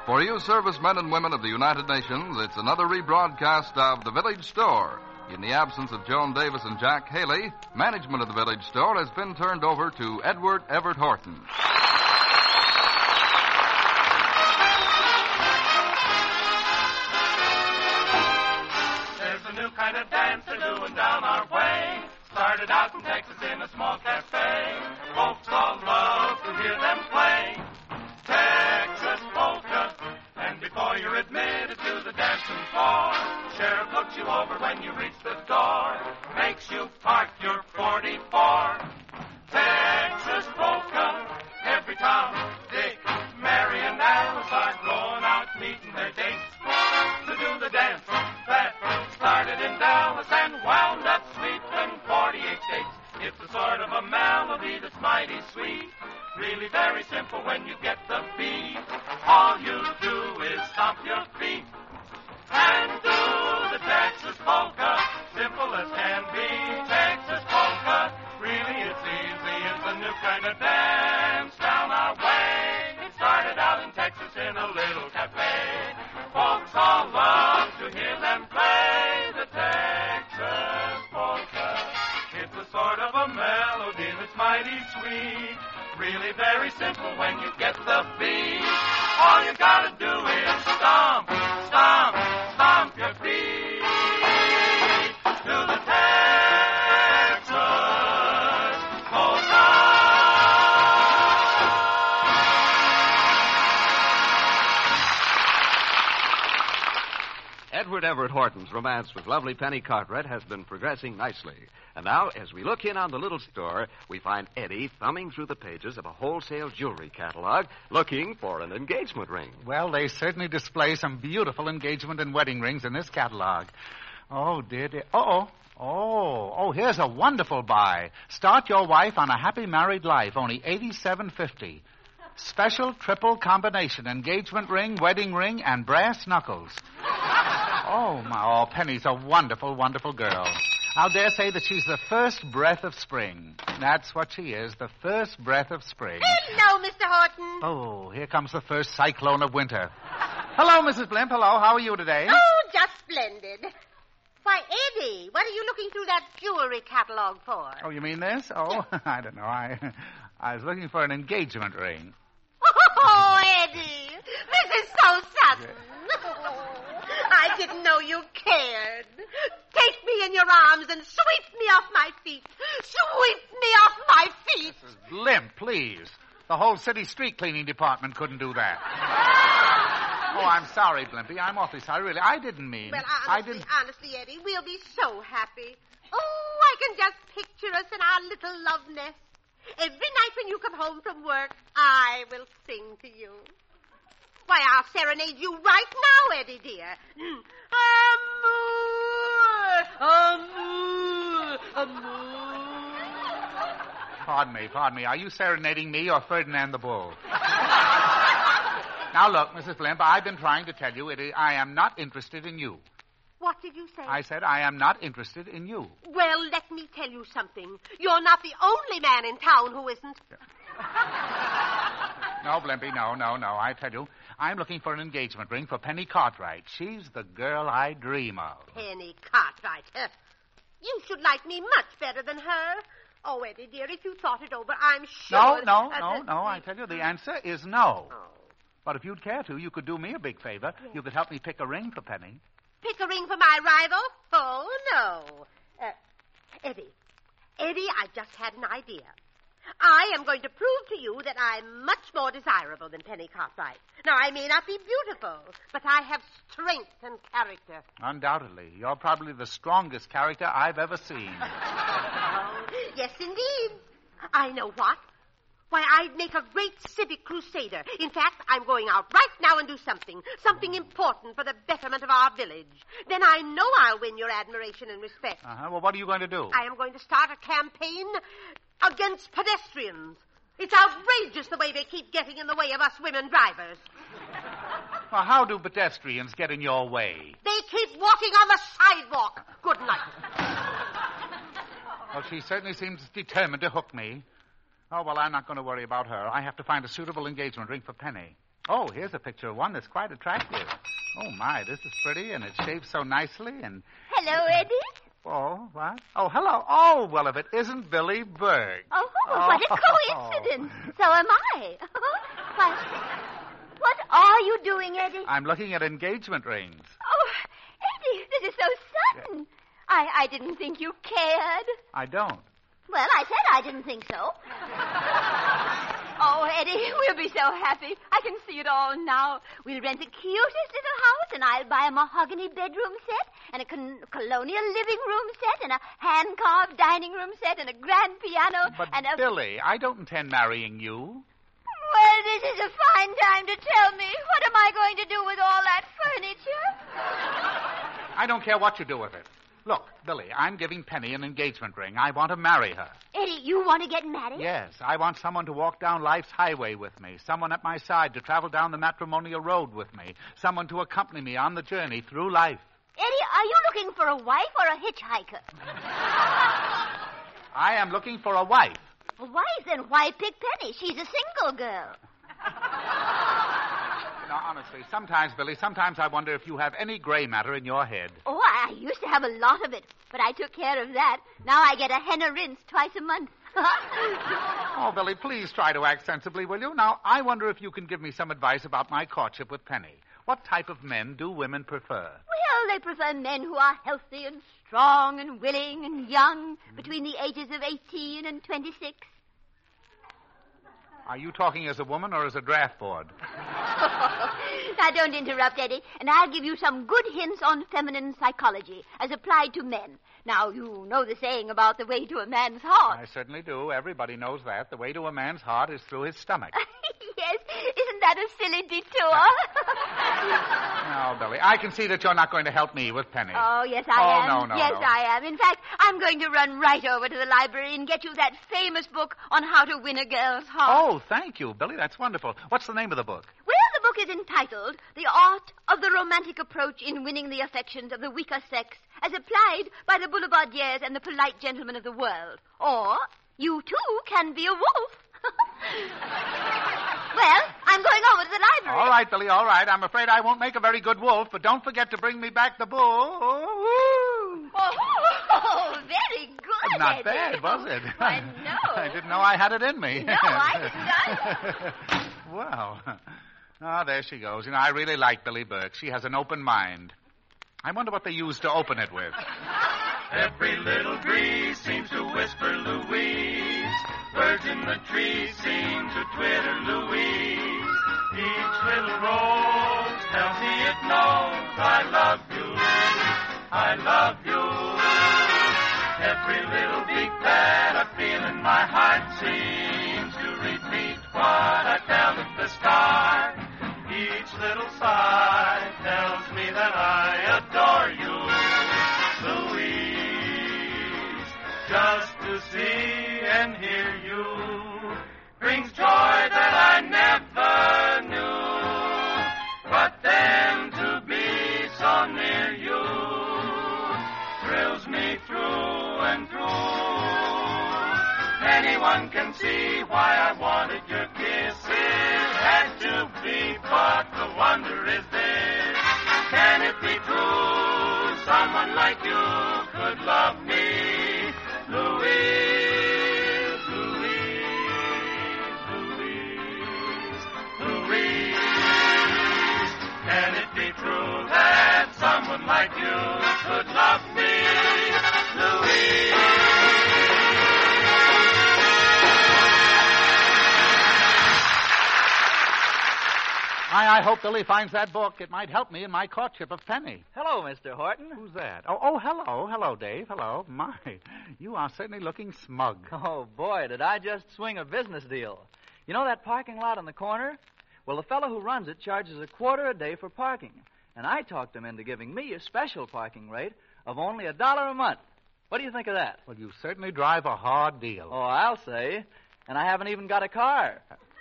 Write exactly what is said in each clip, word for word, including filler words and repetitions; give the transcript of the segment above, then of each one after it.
For you servicemen and women of the United Nations, it's another rebroadcast of The Village Store. In the absence of Joan Davis and Jack Haley, management of the Village Store has been turned over to Edward Everett Horton. There's a new kind of dance they're doing down our way. Started out in Texas in a small cafe. Folks all love to hear them play Texas polka. And before you're admitted to the dancing floor, sheriff looks you over when you reach the door. Makes you park your forty-four. Texas polka. Every Tom, Dick, Mary, and Alice are going out meeting their dates to do the dance that started in Dallas and wound up sweeping forty-eight states. It's a sort of a melody that's mighty sweet. Really very simple when you get the beat. All you do is stomp your feet and do the Texas polka. Simple as can be. Texas polka. Really it's easy. It's a new kind of dance down our way. It started out in Texas in a little cafe. Folks all love to hear them play the Texas polka. It's a sort of a melody that's mighty sweet. Really very simple when you get the beat. All you gotta do is stomp, stomp, stomp your feet to the Texas polka. Edward Everett Horton's romance with lovely Penny Cartwright has been progressing nicely. And now, as we look in on the little store, we find Eddie thumbing through the pages of a wholesale jewelry catalog looking for an engagement ring. Well, they certainly display some beautiful engagement and wedding rings in this catalog. Oh, dear, dear. Uh-oh. Oh, oh, here's a wonderful buy. Start your wife on a happy married life, only eighty-seven fifty. Special triple combination, engagement ring, wedding ring, and brass knuckles. Oh, my, oh, Penny's a wonderful, wonderful girl. I'll dare say that she's the first breath of spring. That's what she is, the first breath of spring. Hello, Mister Horton. Oh, here comes the first cyclone of winter. Hello, Missus Blimp. Hello, how are you today? Oh, just splendid. Why, Eddie, what are you looking through that jewelry catalog for? Oh, you mean this? Oh, I don't know. I, I was looking for an engagement ring. Oh, Eddie, this is so sudden. I didn't know you cared. Take me in your arms and sweep me off my feet. Sweep me off my feet. Missus Blimp, please. The whole city street cleaning department couldn't do that. Oh, I'm sorry, Blimpy. I'm awfully sorry, really. I didn't mean... Well, honestly, I didn't... honestly, Eddie, we'll be so happy. Oh, I can just picture us in our little love nest. Every night when you come home from work, I will sing to you. Why, I'll serenade you right now, Eddie, dear. Amour, amour, amour. Pardon me, pardon me. Are you serenading me or Ferdinand the Bull? Now, look, Missus Blimp, I've been trying to tell you it, I am not interested in you. What did you say? I said I am not interested in you. Well, let me tell you something. You're not the only man in town who isn't. No, Blimpy, no, no, no. I tell you, I'm looking for an engagement ring for Penny Cartwright. She's the girl I dream of. Penny Cartwright. Huh? You should like me much better than her. Oh, Eddie, dear, if you thought it over, I'm sure... No, no, uh, no, no. I tell you, the answer is no. Oh. But if you'd care to, you could do me a big favor. Yes. You could help me pick a ring for Penny. Pick a ring for my rival? Oh, no. Uh, Eddie, Eddie, I just had an idea. I am going to prove to you that I'm much more desirable than Penny Cartwright. Now, I may not be beautiful, but I have strength and character. Undoubtedly. You're probably the strongest character I've ever seen. Oh, yes, indeed. I know what. Why, I'd make a great civic crusader. In fact, I'm going out right now and do something. Something important for the betterment of our village. Then I know I'll win your admiration and respect. Uh-huh. Well, what are you going to do? I am going to start a campaign against pedestrians. It's outrageous the way they keep getting in the way of us women drivers. Well, how do pedestrians get in your way? They keep walking on the sidewalk. Good night. Well, she certainly seems determined to hook me. Oh, well, I'm not going to worry about her. I have to find a suitable engagement ring for Penny. Oh, here's a picture of one that's quite attractive. Oh, my, this is pretty, and it's shaped so nicely, and... Hello, Eddie. Oh, what? Oh, hello. Oh, well, if it isn't Billy Berg. Oh, what a coincidence. So am I. What, what are you doing, Eddie? I'm looking at engagement rings. Oh, Eddie, this is so sudden. Yeah. I, I didn't think you cared. I don't. Well, I said I didn't think so. Oh, Eddie, we'll be so happy. I can see it all now. We'll rent the cutest little house, and I'll buy a mahogany bedroom set, and a con- colonial living room set, and a hand-carved dining room set, and a grand piano, but and a... Billy, I don't intend marrying you. Well, this is a fine time to tell me. What am I going to do with all that furniture? I don't care what you do with it. Look, Billy, I'm giving Penny an engagement ring. I want to marry her. Eddie, you want to get married? Yes, I want someone to walk down life's highway with me, someone at my side to travel down the matrimonial road with me, someone to accompany me on the journey through life. Eddie, are you looking for a wife or a hitchhiker? I am looking for a wife. A wife? Then why pick Penny? She's a single girl. Now, honestly, sometimes, Billy, sometimes I wonder if you have any gray matter in your head. Oh, I used to have a lot of it, but I took care of that. Now I get a henna rinse twice a month. Oh, Billy, please try to act sensibly, will you? Now, I wonder if you can give me some advice about my courtship with Penny. What type of men do women prefer? Well, they prefer men who are healthy and strong and willing and young, between the ages of eighteen and twenty-six. Are you talking as a woman or as a draft board? Now, don't interrupt, Eddie, and I'll give you some good hints on feminine psychology as applied to men. Now, you know the saying about the way to a man's heart. I certainly do. Everybody knows that. The way to a man's heart is through his stomach. Yes. Isn't that a silly detour? No, Billy, I can see that you're not going to help me with Penny. Oh, yes, I oh, am. no, no, Yes, no. I am. In fact, I'm going to run right over to the library and get you that famous book on how to win a girl's heart. Oh, thank you, Billy. That's wonderful. What's the name of the book? Well, the book is entitled The Art of the Romantic Approach in Winning the Affections of the Weaker Sex as Applied by the Boulevardiers and the Polite Gentlemen of the World. Or, you too can be a wolf. Well, I'm going over to the library. All right, Billy, all right. I'm afraid I won't make a very good wolf, but don't forget to bring me back the bull. Oh, oh, very good, Not Eddie. bad, was it? I know. I didn't know I had it in me. No, I didn't either. Well, oh, there she goes. You know, I really like Billy Burke. She has an open mind. I wonder what they use to open it with. Every little breeze seems to whisper Louise. Birds in the trees seem to twitter Louise. Each little rose tells me it knows I love you. I love you. Every little beat that I feel in my heart seems to repeat what I felt at the start. Each little sigh tells me that I adore you, Louise. Just to see and hear you brings joy that I never knew. But then to be so near you thrills me through and through. Anyone can see why I wanted your kisses. Had to be, but the wonder is this. Can it be true someone like you could love me? Louise, Louise, Louise, Louise. Can it be true that someone like you could love me? Louise. I, I hope Billy finds that book. It might help me in my courtship of Penny. Hello, Mister Horton. Who's that? Oh, oh, hello. Hello, Dave. Hello. My, you are certainly looking smug. Oh, boy, did I just swing a business deal. You know that parking lot on the corner? Well, the fellow who runs it charges a quarter a day for parking. And I talked him into giving me a special parking rate of only a dollar a month. What do you think of that? Well, you certainly drive a hard deal. Oh, I'll say. And I haven't even got a car.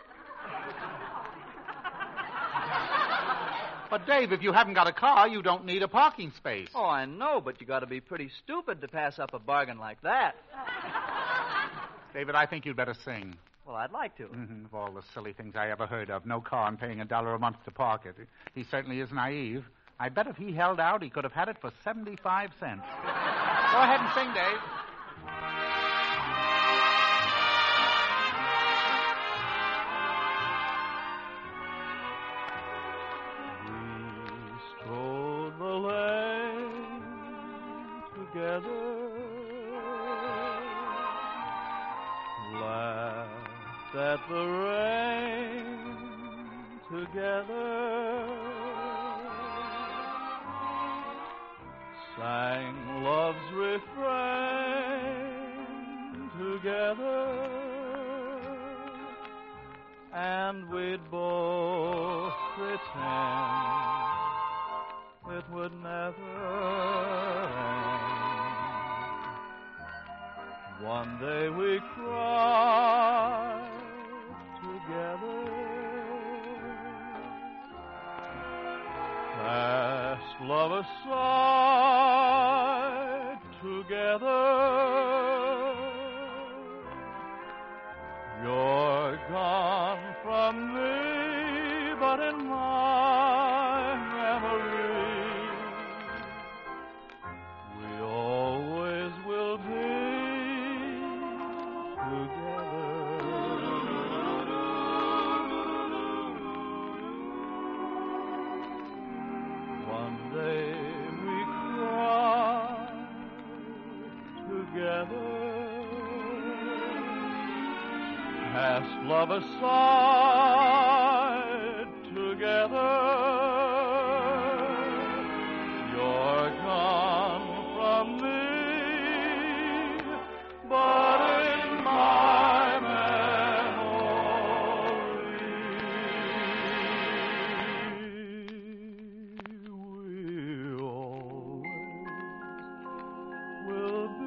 But, Dave, if you haven't got a car, you don't need a parking space. Oh, I know, but you got to be pretty stupid to pass up a bargain like that. David, I think you'd better sing. Well, I'd like to. Mm-hmm. Of all the silly things I ever heard of, no car and paying a dollar a month to park it. He certainly is naive. I bet if he held out, he could have had it for seventy-five cents. Go ahead and sing, Dave. We strode the lane together, laughed at the rain together, sang love's refrain together, and we'd both pretend it would never end. One day we cried together, cast love aside together. You're gone from me, but in my memory, we always will be together. One day we cried together, cast love aside together. You're gone from me, but in my memory, we always will be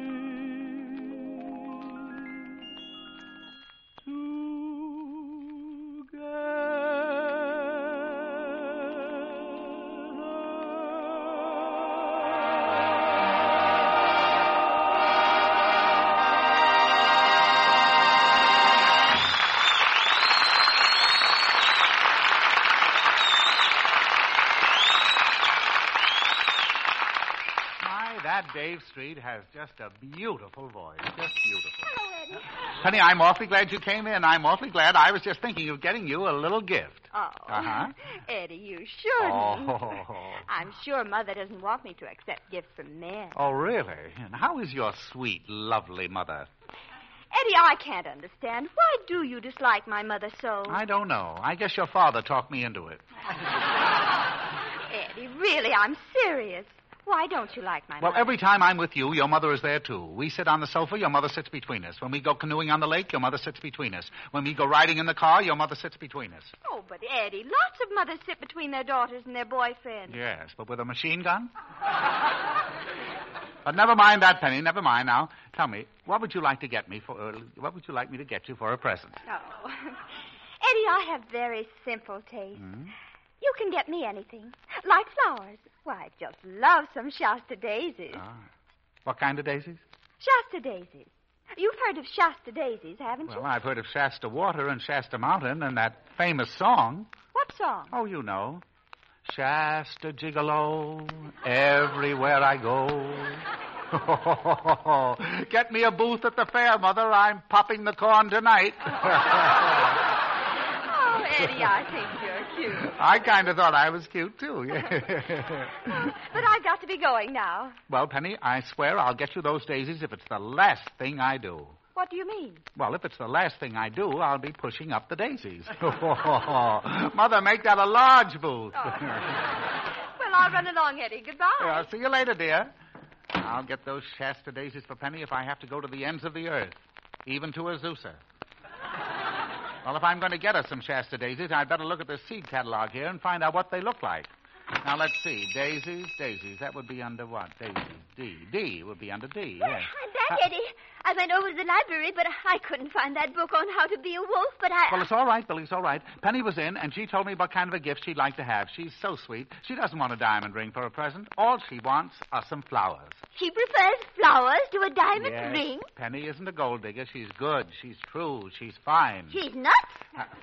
Dave Street has just a beautiful voice. Just beautiful. Hello, Eddie. Honey, I'm awfully glad you came in. I'm awfully glad. I was just thinking of getting you a little gift. Oh. Uh-huh. Eddie, you shouldn't. Oh. I'm sure Mother doesn't want me to accept gifts from men. Oh, really? And how is your sweet, lovely mother? Eddie, I can't understand. Why do you dislike my mother so? I don't know. I guess your father talked me into it. Eddie, really, I'm serious. Why don't you like my Well, mother? every time I'm with you, your mother is there, too. We sit on the sofa, your mother sits between us. When we go canoeing on the lake, your mother sits between us. When we go riding in the car, your mother sits between us. Oh, but Eddie, lots of mothers sit between their daughters and their boyfriends. Yes, but with a machine gun? But never mind that, Penny. Never mind now. Tell me, what would you like to get me for? Uh, what would you like me to get you for a present? Oh. Eddie, I have very simple taste. Hmm? You can get me anything. Like flowers. Why, I just love some Shasta daisies. Ah. What kind of daisies? Shasta daisies. You've heard of Shasta daisies, haven't you? Well, I've heard of Shasta Water and Shasta Mountain and that famous song. What song? Oh, you know. Shasta Gigolo, everywhere I go. Get me a booth at the fair, Mother. I'm popping the corn tonight. Oh, Eddie, I think you're cute. I kind of thought I was cute, too. But I've got to be going now. Well, Penny, I swear I'll get you those daisies if it's the last thing I do. What do you mean? Well, if it's the last thing I do, I'll be pushing up the daisies. Mother, make that a large booth. Oh. Well, I'll run along, Eddie. Goodbye. I'll see you later, dear. I'll get those Shasta daisies for Penny if I have to go to the ends of the earth, even to Azusa. Well, if I'm going to get her some Shasta daisies, I'd better look at the seed catalog here and find out what they look like. Now, let's see. Daisies, daisies. That would be under what? Daisies. D. D would be under D, yes. That's Eddie. I went over to the library, but I couldn't find that book on how to be a wolf, but I... Well, it's all right, Billy, it's all right. Penny was in, and she told me what kind of a gift she'd like to have. She's so sweet. She doesn't want a diamond ring for a present. All she wants are some flowers. She prefers flowers to a diamond Yes. ring? Penny isn't a gold digger. She's good. She's true. She's fine. She's nuts?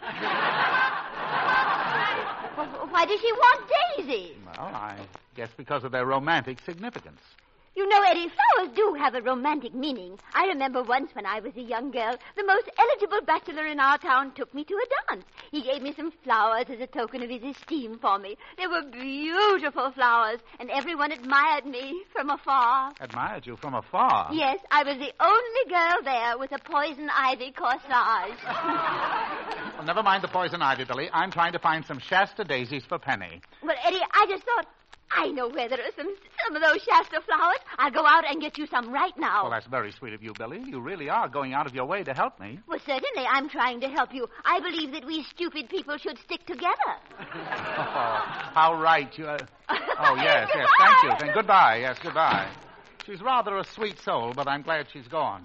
Why does she want daisies? Well, I guess because of their romantic significance. You know, Eddie, flowers do have a romantic meaning. I remember once when I was a young girl, the most eligible bachelor in our town took me to a dance. He gave me some flowers as a token of his esteem for me. They were beautiful flowers, and everyone admired me from afar. Admired you from afar? Yes, I was the only girl there with a poison ivy corsage. Well, never mind the poison ivy, Billy. I'm trying to find some Shasta daisies for Penny. Well, Eddie, I just thought... I know where there are some some of those Shasta flowers. I'll go out and get you some right now. Well, that's very sweet of you, Billy. You really are going out of your way to help me. Well, certainly, I'm trying to help you. I believe that we stupid people should stick together. Oh, how right you are. Oh, yes, yes. Thank you. Then goodbye. Yes, goodbye. She's rather a sweet soul, but I'm glad she's gone.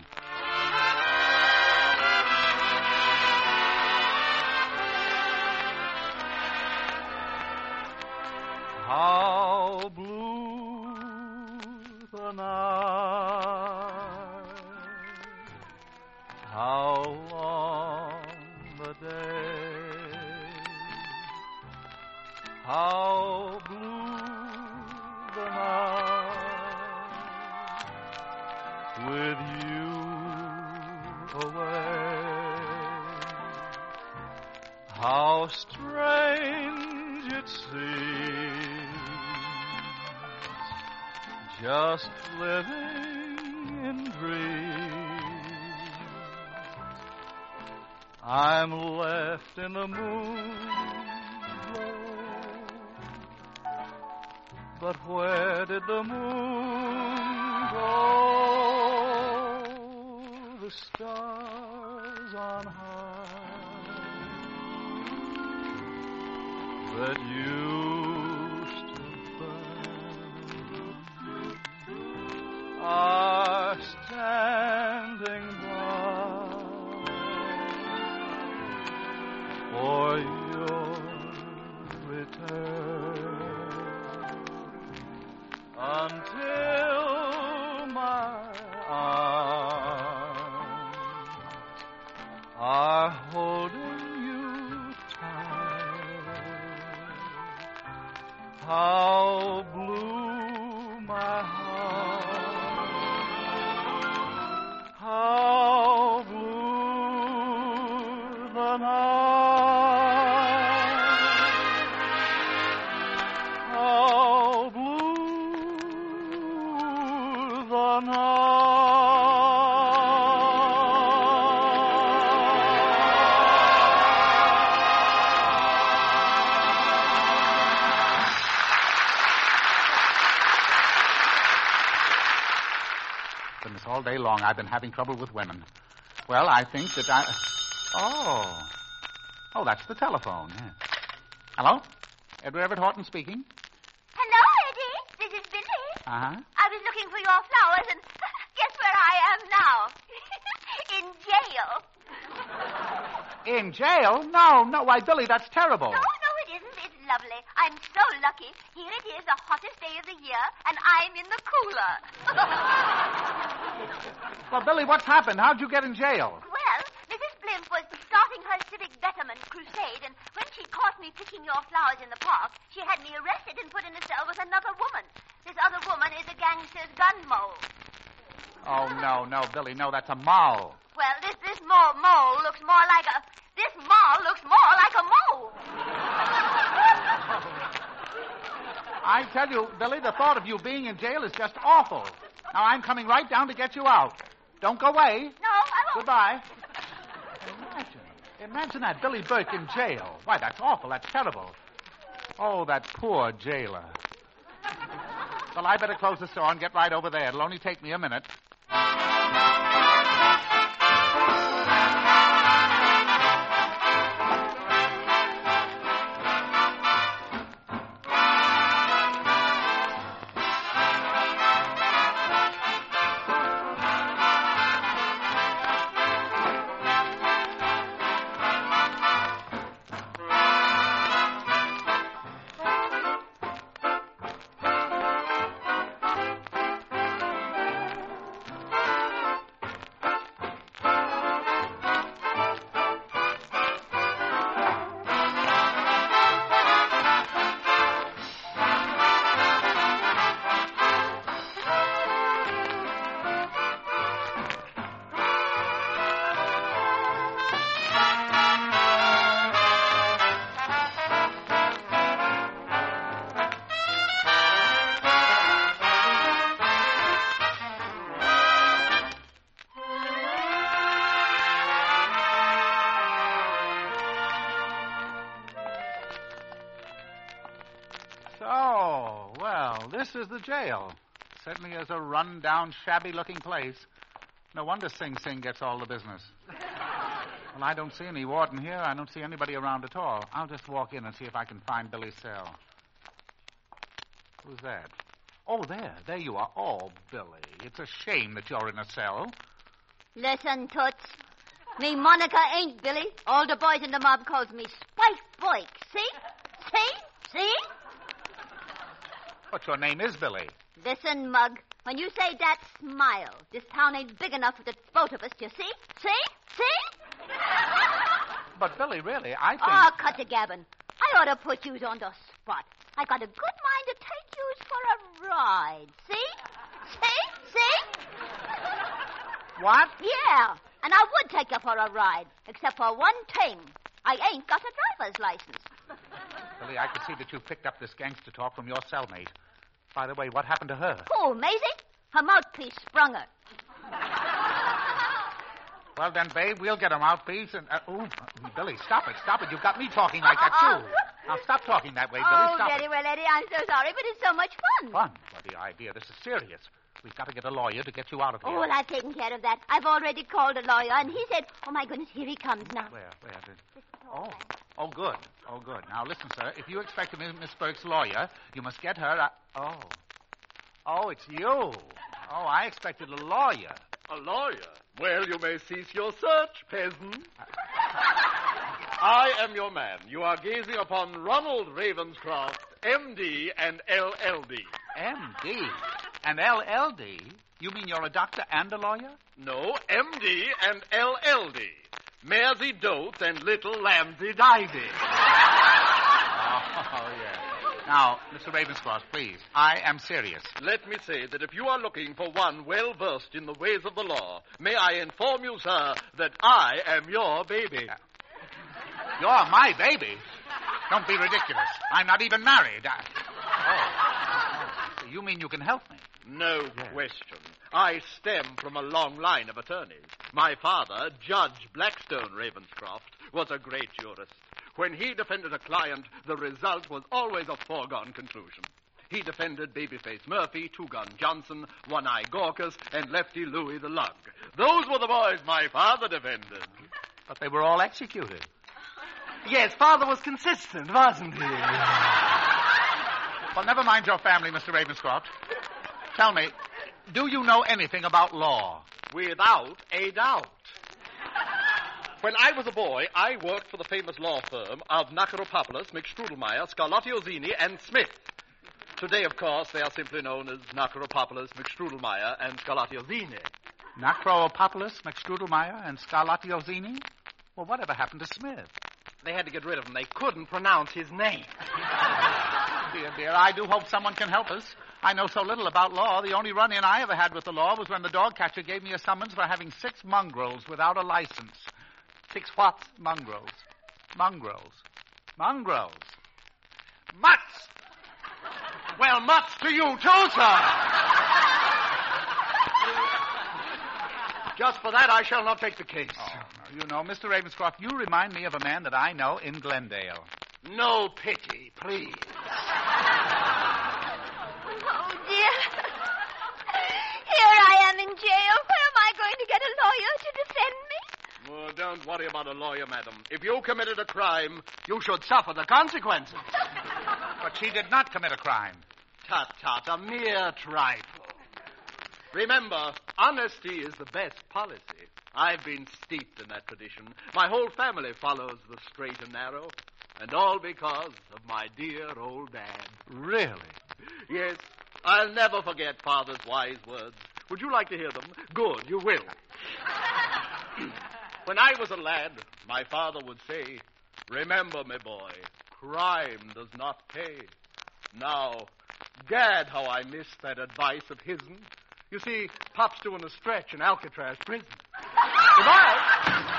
How blue the night, how long the day, how blue the night, with you away, how strange it seems, just living in dreams. I'm left in the moonglow, but where did the moon go? The stars on high that used to burn are standing by for your return, until my arms are holding you tight. How blue my heart, how blue the night, how blue the night. Goodness, all day long I've been having trouble with women. Well, I think that I... Oh. Oh, that's the telephone. Yeah. Hello? Edward Everett Horton speaking. Hello, Eddie. This is Billy. Uh-huh. I was looking for your flowers, and guess where I am now? In jail. In jail? No, no. Why, Billy, that's terrible. No, no, it isn't. It's lovely. I'm so lucky. Here it is, the hottest day of the year, and I'm in the cooler. Well, Billy, what's happened? How'd you get in jail? Well, Missus Blimp was starting her civic betterment crusade, and when she caught me picking your flowers in the park, she had me arrested and put in a cell with another woman. This other woman is a gangster's gun mole. Oh, no, no, Billy, no, that's a mole. Well, this this mole mole looks more like a... This mole looks more like a mole. I tell you, Billy, the thought of you being in jail is just awful. Now, I'm coming right down to get you out. Don't go away. No, I won't. Goodbye. Imagine, imagine that, Billy Burke in jail. Why, that's awful. That's terrible. Oh, that poor jailer. Well, I better close the store and get right over there. It'll only take me a minute. So, well, this is the jail. Certainly is a run-down, shabby-looking place. No wonder Sing Sing gets all the business. Well, I don't see any warden here. I don't see anybody around at all. I'll just walk in and see if I can find Billy's cell. Who's that? Oh, there. There you are. Oh, Billy, it's a shame that you're in a cell. Listen, Toots. Me Monica ain't Billy. All the boys in the mob calls me Spike Boyk. See? See? See? But your name is Billy. Listen, Mug. When you say that, smile. This town ain't big enough for the both of us, you see? See? See? But, Billy, really, I think... Oh, cut the gabbin'. I ought to put yous on the spot. I got a good mind to take yous for a ride. See? See? See? What? Yeah, and I would take you for a ride, except for one thing. I ain't got a driver's license. Billy, I could see that you picked up this gangster talk from your cellmate. By the way, what happened to her? Who, Maisie? Her mouthpiece sprung her. Well, then, babe, we'll get her mouthpiece and... Uh, ooh, Billy, stop it, stop it. You've got me talking like that, too. Now, stop talking that way, Billy, Oh, stop very it. well, Eddie, I'm so sorry, but it's so much fun. Fun? Well, the idea, this is serious. We've got to get a lawyer to get you out of here. Oh, well, I've taken care of that. I've already called a lawyer, and he said, oh, my goodness, here he comes now. Where, where? Did... Oh, oh, good. Oh, good. Now, listen, sir, if you expect to meet Miss Burke's lawyer, you must get her a... Oh. Oh, it's you. Oh, I expected a lawyer. A lawyer? Well, you may cease your search, peasant. I am your man. You are gazing upon Ronald Ravenscroft, M D and L L D. M D? And L L D? You mean you're a doctor and a lawyer? No, M D and L L D. Mersey Dotes and Little Lambsy Divey. Oh, yes. Now, Mister Ravenscroft, please, I am serious. Let me say that if you are looking for one well-versed in the ways of the law, may I inform you, sir, that I am your baby. Uh, you're my baby? Don't be ridiculous. I'm not even married. I... Oh. You mean you can help me? No question. I stem from a long line of attorneys. My father, Judge Blackstone Ravenscroft, was a great jurist. When he defended a client, the result was always a foregone conclusion. He defended Babyface Murphy, Two-Gun Johnson, One-Eye Gorkas, and Lefty Louie the Lug. Those were the boys my father defended. But they were all executed. Yes, father was consistent, wasn't he? Well, never mind your family, Mister Ravenscroft. Tell me, do you know anything about law? Without a doubt. When I was a boy, I worked for the famous law firm of Nakaropoulos, McStrudelmeyer, Scarlatti Ozzini, and Smith. Today, of course, they are simply known as Nakaropoulos, McStrudelmeyer, and Scarlatti Ozzini. Nakaropoulos, McStrudelmeyer, and Scarlatti Ozzini? Well, whatever happened to Smith? They had to get rid of him. They couldn't pronounce his name. Dear, dear, I do hope someone can help us. I know so little about law. The only run-in I ever had with the law was when the dog catcher gave me a summons for having six mongrels without a license. Six what? Mongrels. Mongrels. Mongrels. Mutts! Well, mutts to you, too, sir. Just for that, I shall not take the case. Oh, no, you know, Mister Ravenscroft, you remind me of a man that I know in Glendale. No pity, please. Oh, dear. Here I am in jail. Where am I going to get a lawyer to defend me? Oh, don't worry about a lawyer, madam. If you committed a crime, you should suffer the consequences. But she did not commit a crime. Tut, tut, a mere trifle. Remember, honesty is the best policy. I've been steeped in that tradition. My whole family follows the straight and narrow. And all because of my dear old dad. Really? Yes, I'll never forget Father's wise words. Would you like to hear them? Good, you will. When I was a lad, my father would say, remember, my boy, crime does not pay. Now, gad, how I miss that advice of his'n. You see, Pop's doing a stretch in Alcatraz prison. Goodbye.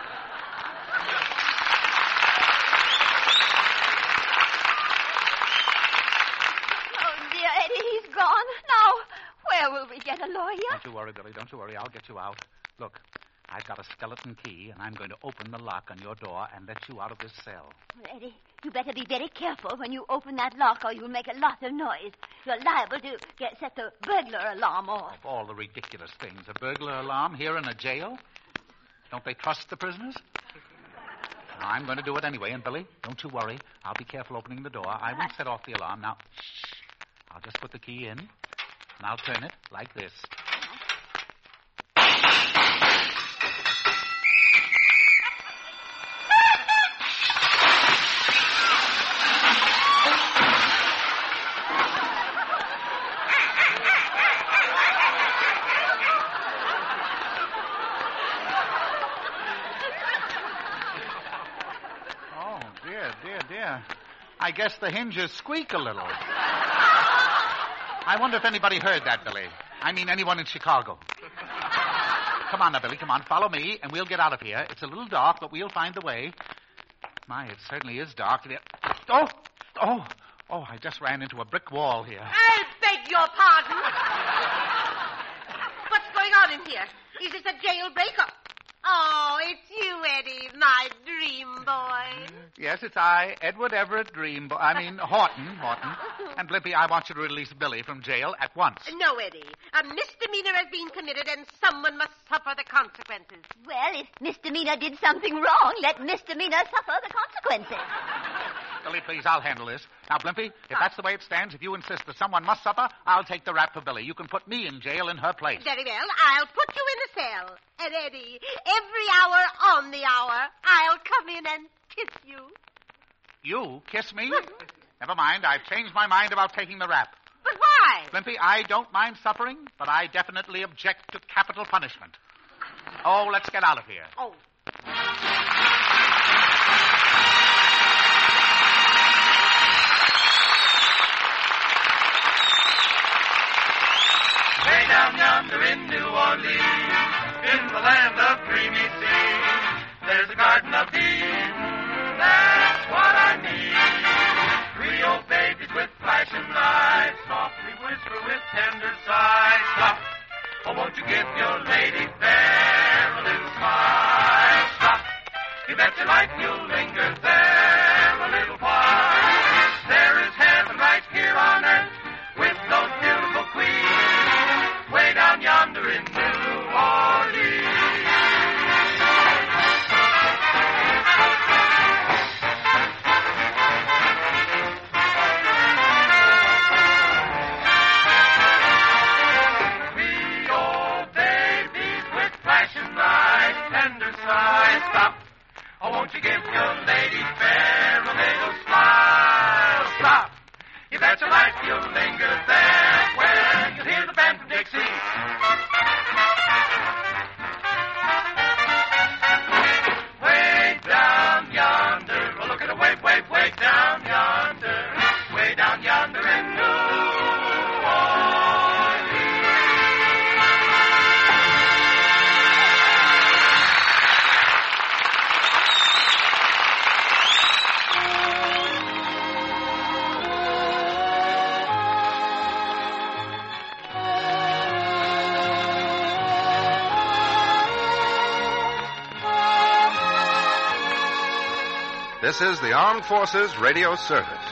He's gone. Now, where will we get a lawyer? Don't you worry, Billy. Don't you worry. I'll get you out. Look, I've got a skeleton key, and I'm going to open the lock on your door and let you out of this cell. Well, Eddie, you better be very careful when you open that lock, or you'll make a lot of noise. You're liable to get set the burglar alarm off. Of all the ridiculous things, a burglar alarm here in a jail? Don't they trust the prisoners? Now, I'm going to do it anyway, and Billy, don't you worry. I'll be careful opening the door. I won't set off the alarm. Now, shh. I'll just put the key in, and I'll turn it like this. I guess the hinges squeak a little. I wonder if anybody heard that, Billy. I mean, anyone in Chicago. Come on now, Billy, come on. Follow me, and we'll get out of here. It's a little dark, but we'll find the way. My, it certainly is dark. Oh, oh, oh, I just ran into a brick wall here. I beg your pardon. What's going on in here? Is this a jailbreak? Oh, it's you, Eddie, my dream boy. Yes, it's I, Edward Everett Dream boy. I mean, Horton, Horton. And, Blippy, I want you to release Billy from jail at once. No, Eddie. A misdemeanor has been committed, and someone must suffer the consequences. Well, if misdemeanor did something wrong, let misdemeanor suffer the consequences. Billy, please, I'll handle this. Now, Blimpy, if that's the way it stands, if you insist that someone must suffer, I'll take the rap for Billy. You can put me in jail in her place. Very well. I'll put you in a cell. And, Eddie, every hour on the hour, I'll come in and kiss you. You kiss me? Never mind. I've changed my mind about taking the rap. But why? Blimpy, I don't mind suffering, but I definitely object to capital punishment. Oh, let's get out of here. Oh. Way down yonder in New Orleans, in the land of dreamy seas, there's a garden of Eden, that's what I need. Creole babies with flashing eyes, softly whisper with tender sighs. Stop, oh, won't you give your lady fair a little smile? Stop, you bet your life you'll linger there a little while. There is heaven right here on earth with those beautiful queens way down yonder in New Orleans. Creole babies with flashing eyes, tender sighs. Stop, oh, won't you give your lady fair a little smile? Stop, you bet your life you'll linger there when you hear the band from Dixie. Way down yonder, oh, look at the way, way, way down yonder, way down yonder in New This is the Armed Forces Radio Service.